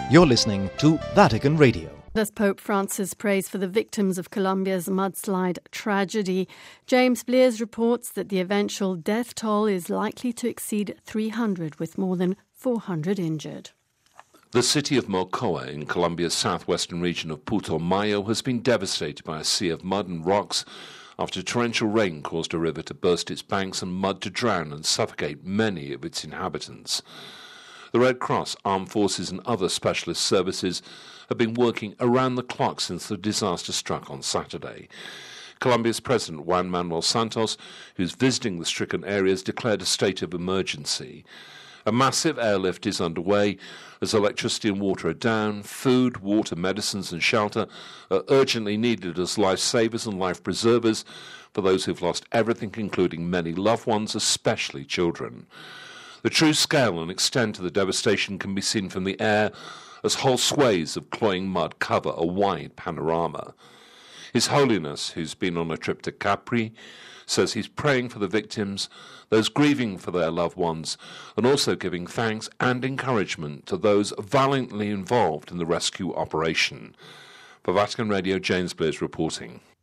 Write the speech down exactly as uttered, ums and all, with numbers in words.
You're listening to Vatican Radio. As Pope Francis prays for the victims of Colombia's mudslide tragedy, James Blears reports that the eventual death toll is likely to exceed three hundred, with more than four hundred injured. The city of Mocoa in Colombia's southwestern region of Putumayo has been devastated by a sea of mud and rocks after torrential rain caused a river to burst its banks and mud to drown and suffocate many of its inhabitants. The Red Cross, Armed Forces and other specialist services have been working around the clock since the disaster struck on Saturday. Colombia's President Juan Manuel Santos, who's visiting the stricken areas, declared a state of emergency. A massive airlift is underway as electricity and water are down. Food, water, medicines and shelter are urgently needed as lifesavers and life preservers for those who've lost everything, including many loved ones, especially children. The true scale and extent of the devastation can be seen from the air as whole swathes of cloying mud cover a wide panorama. His Holiness, who's been on a trip to Capri, says he's praying for the victims, those grieving for their loved ones, and also giving thanks and encouragement to those valiantly involved in the rescue operation. For Vatican Radio, James Blears reporting.